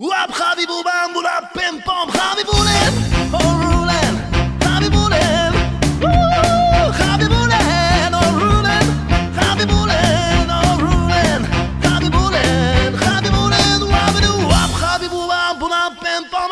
Wap Habibu Bambula Pim Pom Habibulin Oh Rulin Habibulin Habibulin Oh Rulin Habibulin Oh Rulin Habibulin Habibulin Wabidu Wap Habibu Bambula Pim Pom